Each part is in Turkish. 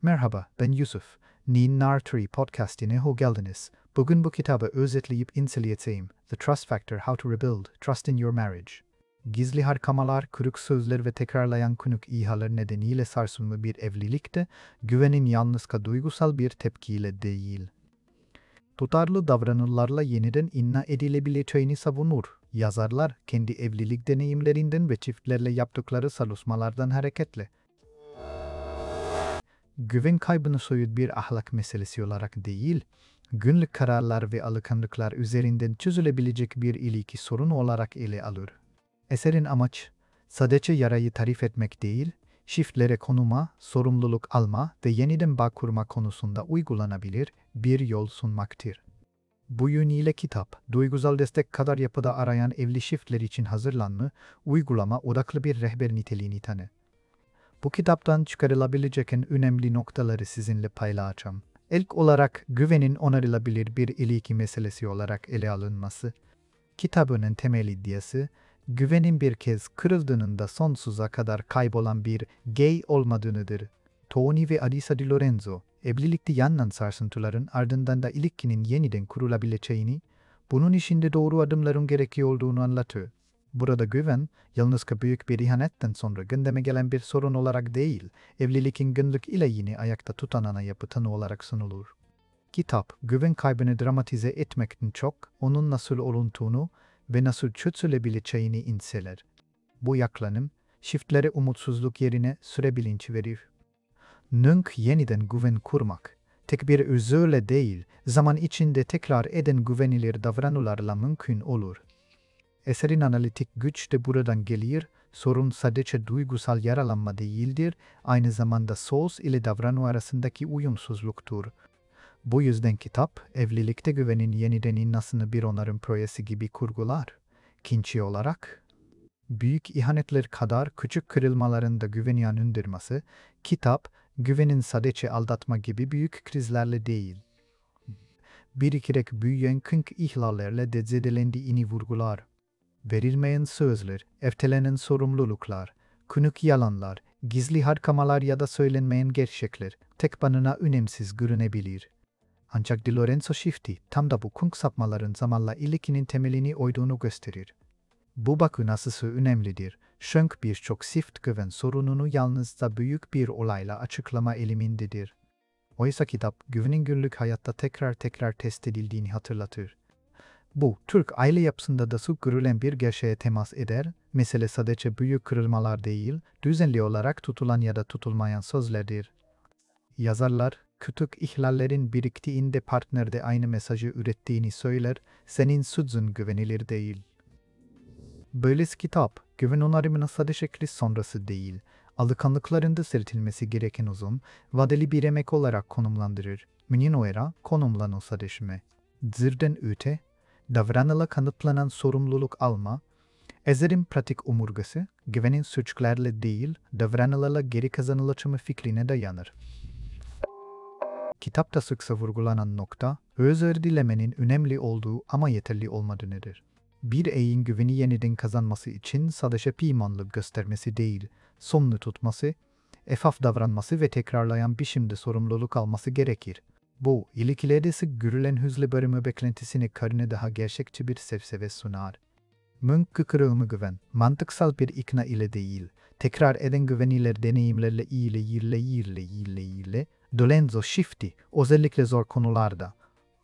Merhaba, ben Yusuf. Nin Narturi podcastine hoş geldiniz. Bugün bu kitabı özetleyip inceleyeceğim. The Trust Factor, How to Rebuild Trust in Your Marriage. Gizli harcamalar, kırık sözler ve tekrarlayan konuk ihalar nedeniyle sarsılma bir evlilikte, güvenin yalnızca duygusal bir tepkiyle değil. Tutarlı davranışlarla yeniden inna edilebileceğini savunur. Yazarlar, kendi evlilik deneyimlerinden ve çiftlerle yaptıkları çalışmalardan hareketle, güven kaybını soyut bir ahlak meselesi olarak değil, günlük kararlar ve alışkanlıklar üzerinden çözülebilecek bir ilişki sorunu olarak ele alır. Eserin amaç, sadece yarayı tarif etmek değil, çiftlere konuma, sorumluluk alma ve yeniden bağ kurma konusunda uygulanabilir bir yol sunmaktır. Bu yönüyle kitap, duygusal destek kadar yapıda arayan evli çiftler için hazırlanma, uygulama odaklı bir rehber niteliğini tanır. Bu kitaptan çıkarılabilecek en önemli noktaları sizinle paylaşacağım. İlk olarak güvenin onarılabilir bir ilişki meselesi olarak ele alınması. Kitabının temel iddiası, güvenin bir kez kırıldığında sonsuza kadar kaybolan bir gay olmadığıdır. Tony ve Alisa Di Lorenzo, evlilikte yanılan sarsıntıların ardından da ilişkinin yeniden kurulabileceğini, bunun içinde doğru adımların gerekli olduğunu anlatıyor. Burada güven, yalnızca büyük bir ihanetten sonra gündeme gelen bir sorun olarak değil, evlilikin günlük ile yine ayakta tutan ana yapı tanı olarak sunulur. Kitap, güven kaybını dramatize etmekten çok, onun nasıl olunduğunu ve nasıl çözülebileceğini inceler. Bu yaklanım, çiftlere umutsuzluk yerine sürebilinç verir. Nünk yeniden güven kurmak, tek bir özürle değil, zaman içinde tekrar eden güvenilir davranışlarla mümkün olur. Eserin analitik güç de buradan gelir, sorun sadece duygusal yaralanma değildir, aynı zamanda söz ile davranış arasındaki uyumsuzluktur. Bu yüzden kitap, evlilikte güvenin yeniden inmesini bir onarım projesi gibi kurgular. İkinci olarak, büyük ihanetler kadar küçük kırılmaların da güveni indirmesi, kitap, güvenin sadece aldatma gibi büyük krizlerle değil, birikerek büyüyen küçük ihlallerle de zedelendiğini vurgular. Verilmeyen sözler, ertelenen sorumluluklar, küçük yalanlar, gizli harcamalar ya da söylenmeyen gerçekler tek başına önemsiz görünebilir. Ancak Di Lorenzo çifti tam da bu küçük sapmaların zamanla ilişkinin temelini oyduğunu gösterir. Bu bakış açısı önemlidir. Çünkü birçok çift güven sorununu yalnızca büyük bir olayla açıklama eğilimindedir. Oysa kitap, güvenin günlük hayatta tekrar test edildiğini hatırlatır. Bu, Türk aile yapısında da sık görülen bir gerçeğe temas eder, mesele sadece büyük kırılmalar değil, düzenli olarak tutulan ya da tutulmayan sözlerdir. Yazarlar, küçük ihlallerin biriktiğinde partnerde aynı mesajı ürettiğini söyler, senin suçun güvenilir değil. Böylesi kitap, güven onarımının sadece kriz sonrası değil, alışkanlıklarında sırıtılması gereken uzun, vadeli bir emek olarak konumlandırır. Meninoera, konumlanılsa değişme. Zırden öte, davranışla kanıtlanan sorumluluk alma, eserin pratik omurgası, güvenin suçlarla değil, davranışlarla geri kazanılacağı fikrine dayanır. Kitapta sıkça vurgulanan nokta, özür dilemenin önemli olduğu ama yeterli olmadığıdır. Bir eyin güveni yeniden kazanması için sadece pişmanlık göstermesi değil, sonunu tutması, efaf davranması ve tekrarlayan biçimde sorumluluk alması gerekir. Bu, ilişkilerde sık görülen hızlı bölümü beklentisini karine daha gerçekçi bir sevseve sunar. Mümkün kırılma güven, mantıksal bir ikna ile değil, tekrar eden güvenilir deneyimlerle ile, Lorenzo çifti, özellikle zor konularda.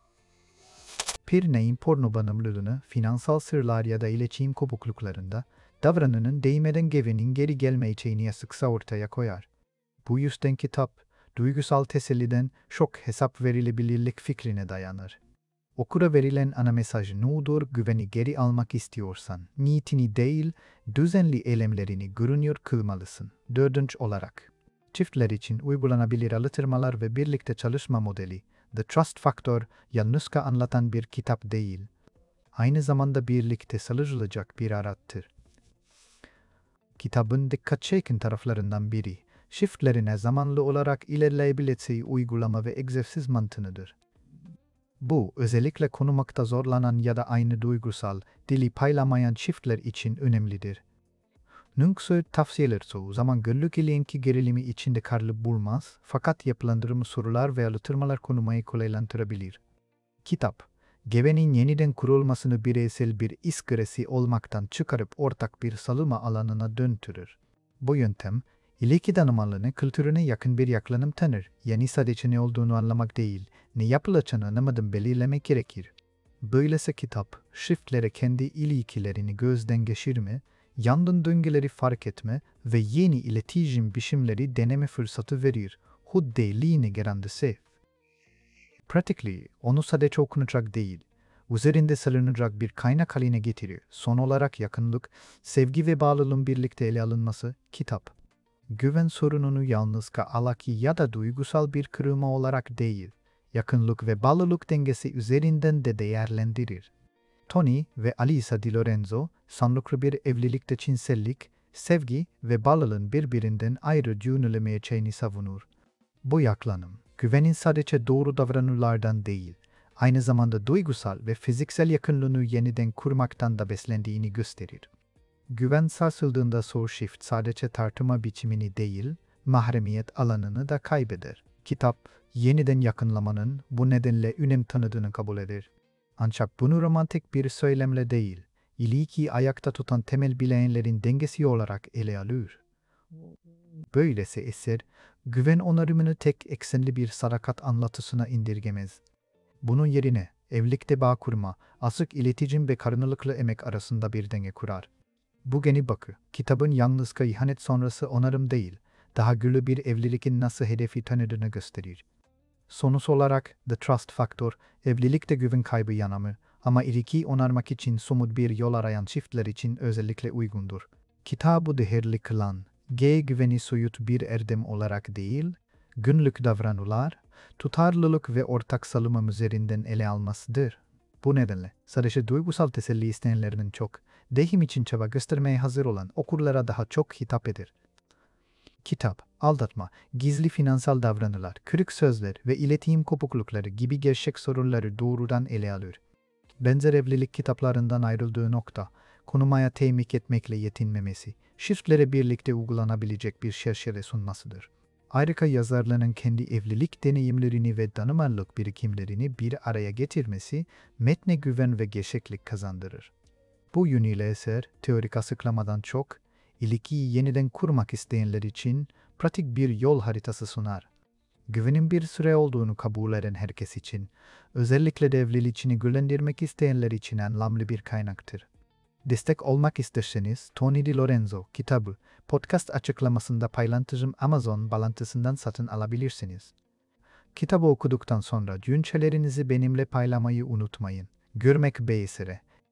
Örneğin porno bağımlılığını, finansal sırlar ya da iletişim kopukluklarında, davranışının değmeden güvenin geri gelmeyeceğini sıkça ortaya koyar. Bu yüzden kitap, duygusal teselliden çok hesap verilebilirlik fikrine dayanır. Okura verilen ana mesaj nedir? Güveni geri almak istiyorsan, niyetini değil, düzenli eylemlerini görünür kılmalısın. Dördüncü olarak, çiftler için uygulanabilir alıştırmalar ve birlikte çalışma modeli, The Trust Factor, yalnızca anlatan bir kitap değil, aynı zamanda birlikte çalışılacak bir araçtır. Kitabın dikkat çeken taraflarından biri, çiftlerine zamanlı olarak ilerleyebileceği uygulama ve egzersiz mantığıdır. Bu, özellikle konumakta zorlanan ya da aynı duygusal dili paylaşamayan çiftler için önemlidir. Nünkse tavsiyeler çoğu zaman günlük ilişki gerilimi içinde karlı bulmaz, fakat yapılandırımı sorular ve alıtırmalar konumayı kolaylandırabilir. Kitap, güvenin yeniden kurulmasını bireysel bir iş gresi olmaktan çıkarıp ortak bir salınma alanına döndürür. Bu yöntem, ilişki danışmanlığına kültürüne yakın bir yaklaşım tanır. Yani sadece ne olduğunu anlamak değil, ne yapılacağını anlamadan belirlemek gerekir. Böylese kitap, şiftlere kendi ilişkilerini gözden geçirme, yandan döngüleri fark etme ve yeni iletişim biçimleri deneme fırsatı verir. Huddeliğine gerandisi. Practically, onu sadece okunacak değil, üzerinde salınacak bir kaynak haline getirir. Son olarak yakınlık, sevgi ve bağlılığın birlikte ele alınması, kitap. Güven sorununu yalnız alaki ya da duygusal bir kırılma olarak değil, yakınlık ve bağlılık dengesi üzerinden de değerlendirir. Tony ve Alisa Di Lorenzo, sanlıklı bir evlilikte cinsellik, sevgi ve bağlılığın birbirinden ayrı düşünülemeyeceğini savunur. Bu yaklanım, güvenin sadece doğru davranışlardan değil, aynı zamanda duygusal ve fiziksel yakınlığını yeniden kurmaktan da beslendiğini gösterir. Güven sarsıldığında soul shift sadece tartışma biçimini değil, mahremiyet alanını da kaybeder. Kitap, yeniden yakınlamanın bu nedenle önem tanıdığını kabul eder. Ancak bunu romantik bir söylemle değil, ilişkiyi ayakta tutan temel bileğenlerin dengesi olarak ele alır. Böylese eser, güven onarımını tek eksenli bir sadakat anlatısına indirgemez. Bunun yerine evlilikte bağ kurma, açık iletişim ve kararlılıklı emek arasında bir denge kurar. Bu yeni bakı, kitabın yalnızca ihanet sonrası onarım değil, daha güçlü bir evlilikin nasıl hedefi tanıdığını gösterir. Sonuç olarak The Trust Factor, evlilikte güven kaybı yanamı ama ilişkiyi onarmak için somut bir yol arayan çiftler için özellikle uygundur. Kitabı değerli kılan, güveni soyut bir erdem olarak değil, günlük davranışlar, tutarlılık ve ortak salınma üzerinden ele almasıdır. Bu nedenle sadece duygusal teselli isteyenlerinin çok, deyim için çaba göstermeye hazır olan okurlara daha çok hitap eder. Kitap, aldatma, gizli finansal davranışlar, kırık sözler ve iletişim kopuklukları gibi gerçek sorunları doğrudan ele alır. Benzer evlilik kitaplarından ayrıldığı nokta, konumaya temik etmekle yetinmemesi, şiftlere birlikte uygulanabilecek bir çerçeve sunmasıdır. Ayrıca yazarlarının kendi evlilik deneyimlerini ve danışmanlık birikimlerini bir araya getirmesi, metne güven ve gerçeklik kazandırır. Bu yönüyle eser, teorik açıklamadan çok, ilişkiyi yeniden kurmak isteyenler için pratik bir yol haritası sunar. Güvenin bir süre olduğunu kabul eden herkes için, özellikle de evliliğini güçlendirmek isteyenler için anlamlı bir kaynaktır. Destek olmak isterseniz Tony Di Lorenzo kitabı podcast açıklamasında paylaştığım Amazon bağlantısından satın alabilirsiniz. Kitabı okuduktan sonra düşüncelerinizi benimle paylaşmayı unutmayın. Görmek üzere.